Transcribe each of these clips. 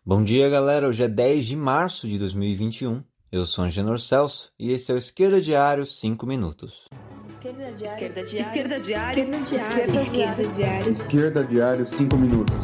Bom dia, galera. Hoje é 10 de março de 2021. Eu sou Angenor Celso e esse é o Esquerda Diário 5 minutos. Esquerda Diário. Esquerda Diário 5 minutos.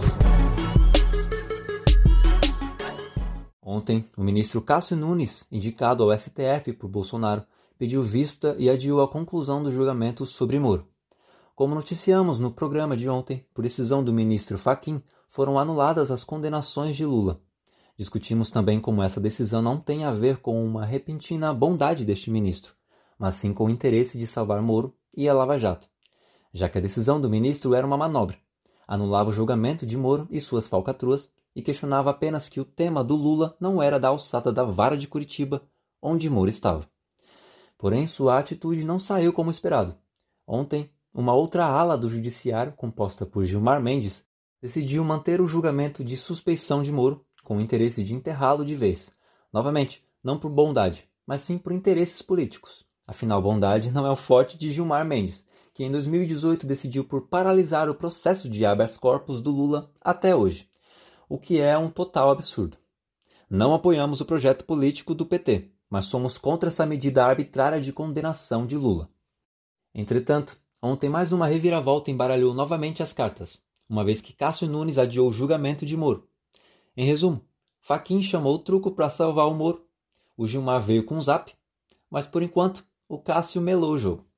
Ontem, o ministro Cássio Nunes, indicado ao STF por Bolsonaro, pediu vista e adiou a conclusão do julgamento sobre Moro. Como noticiamos no programa de ontem, por decisão do ministro Fachin, foram anuladas as condenações de Lula. Discutimos também como essa decisão não tem a ver com uma repentina bondade deste ministro, mas sim com o interesse de salvar Moro e a Lava Jato, já que a decisão do ministro era uma manobra, anulava o julgamento de Moro e suas falcatruas e questionava apenas que o tema do Lula não era da alçada da vara de Curitiba, onde Moro estava. Porém, sua atitude não saiu como esperado. Ontem, uma outra ala do judiciário, composta por Gilmar Mendes, decidiu manter o julgamento de suspeição de Moro, com o interesse de enterrá-lo de vez. Novamente, não por bondade, mas sim por interesses políticos. Afinal, bondade não é o forte de Gilmar Mendes, que em 2018 decidiu por paralisar o processo de habeas corpus do Lula até hoje, o que é um total absurdo. Não apoiamos o projeto político do PT, mas somos contra essa medida arbitrária de condenação de Lula. Entretanto, ontem mais uma reviravolta embaralhou novamente as cartas, uma vez que Cássio Nunes adiou o julgamento de Moro. Em resumo, Fachin chamou o truco para salvar o Moro, o Gilmar veio com um zap, mas por enquanto o Cássio melou o jogo.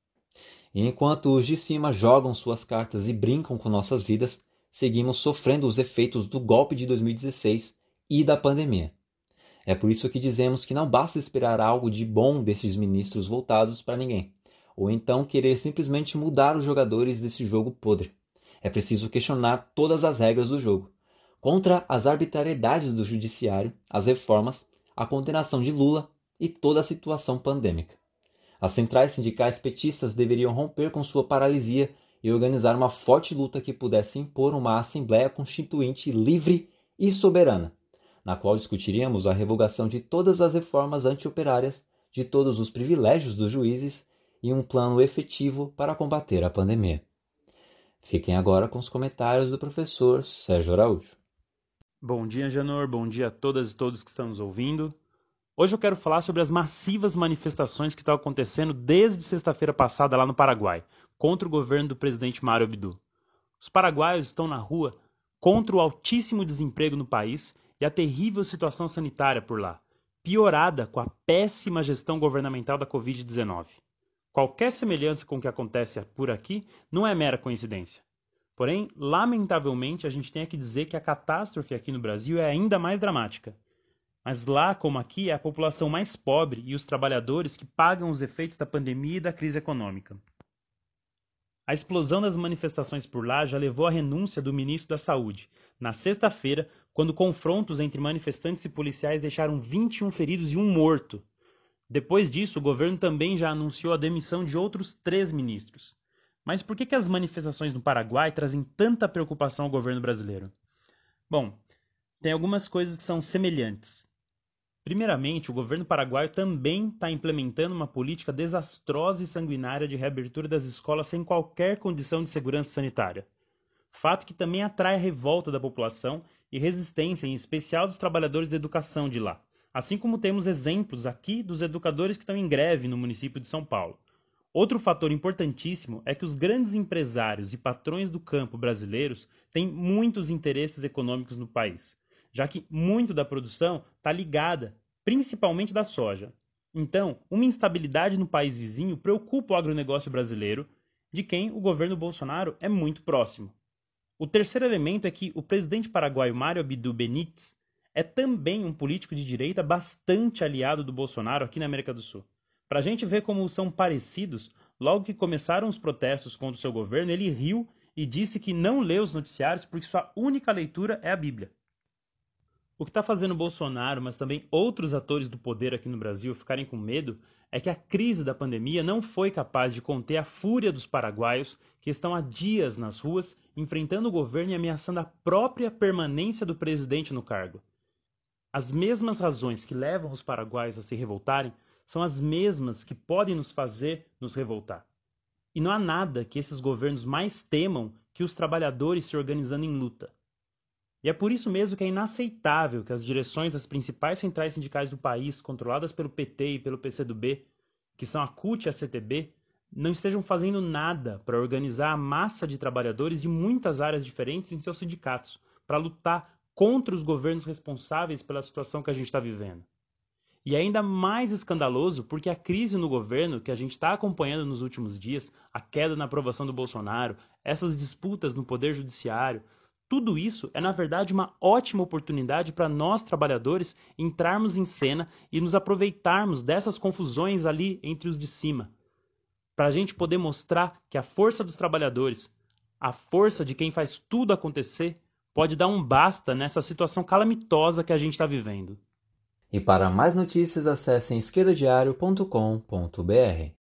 E enquanto os de cima jogam suas cartas e brincam com nossas vidas, seguimos sofrendo os efeitos do golpe de 2016 e da pandemia. É por isso que dizemos que não basta esperar algo de bom desses ministros voltados para ninguém, ou então querer simplesmente mudar os jogadores desse jogo podre. É preciso questionar todas as regras do jogo, contra as arbitrariedades do judiciário, as reformas, a condenação de Lula e toda a situação pandêmica. As centrais sindicais petistas deveriam romper com sua paralisia e organizar uma forte luta que pudesse impor uma Assembleia Constituinte livre e soberana, na qual discutiríamos a revogação de todas as reformas antioperárias, de todos os privilégios dos juízes e um plano efetivo para combater a pandemia. Fiquem agora com os comentários do professor Sérgio Araújo. Bom dia, Angenor. Bom dia a todas e todos que estão nos ouvindo. Hoje eu quero falar sobre as massivas manifestações que estão acontecendo desde sexta-feira passada lá no Paraguai, contra o governo do presidente Mário Abdo. Os paraguaios estão na rua contra o altíssimo desemprego no país e a terrível situação sanitária por lá, piorada com a péssima gestão governamental da Covid-19. Qualquer semelhança com o que acontece por aqui não é mera coincidência. Porém, lamentavelmente, a gente tem que dizer que a catástrofe aqui no Brasil é ainda mais dramática. Mas lá, como aqui, é a população mais pobre e os trabalhadores que pagam os efeitos da pandemia e da crise econômica. A explosão das manifestações por lá já levou à renúncia do ministro da Saúde, na sexta-feira, quando confrontos entre manifestantes e policiais deixaram 21 feridos e um morto. Depois disso, o governo também já anunciou a demissão de outros 3 ministros. Mas por que as manifestações no Paraguai trazem tanta preocupação ao governo brasileiro? Bom, tem algumas coisas que são semelhantes. Primeiramente, o governo paraguaio também está implementando uma política desastrosa e sanguinária de reabertura das escolas sem qualquer condição de segurança sanitária. Fato que também atrai a revolta da população e resistência, em especial dos trabalhadores da educação de lá. Assim como temos exemplos aqui dos educadores que estão em greve no município de São Paulo. Outro fator importantíssimo é que os grandes empresários e patrões do campo brasileiros têm muitos interesses econômicos no país, já que muito da produção está ligada, principalmente da soja. Então, uma instabilidade no país vizinho preocupa o agronegócio brasileiro, de quem o governo Bolsonaro é muito próximo. O terceiro elemento é que o presidente paraguaio Mário Abdo Benítez é também um político de direita bastante aliado do Bolsonaro aqui na América do Sul. Para a gente ver como são parecidos, logo que começaram os protestos contra o seu governo, ele riu e disse que não lê os noticiários porque sua única leitura é a Bíblia. O que está fazendo Bolsonaro, mas também outros atores do poder aqui no Brasil ficarem com medo, é que a crise da pandemia não foi capaz de conter a fúria dos paraguaios que estão há dias nas ruas enfrentando o governo e ameaçando a própria permanência do presidente no cargo. As mesmas razões que levam os paraguaios a se revoltarem são as mesmas que podem nos fazer nos revoltar. E não há nada que esses governos mais temam que os trabalhadores se organizando em luta. E é por isso mesmo que é inaceitável que as direções das principais centrais sindicais do país, controladas pelo PT e pelo PCdoB, que são a CUT e a CTB, não estejam fazendo nada para organizar a massa de trabalhadores de muitas áreas diferentes em seus sindicatos, para lutar contra os governos responsáveis pela situação que a gente está vivendo. E é ainda mais escandaloso porque a crise no governo que a gente está acompanhando nos últimos dias, a queda na aprovação do Bolsonaro, essas disputas no Poder Judiciário, tudo isso é, na verdade, uma ótima oportunidade para nós, trabalhadores, entrarmos em cena e nos aproveitarmos dessas confusões ali entre os de cima, para a gente poder mostrar que a força dos trabalhadores, a força de quem faz tudo acontecer, pode dar um basta nessa situação calamitosa que a gente está vivendo. E para mais notícias, acessem esquerdadiario.com.br.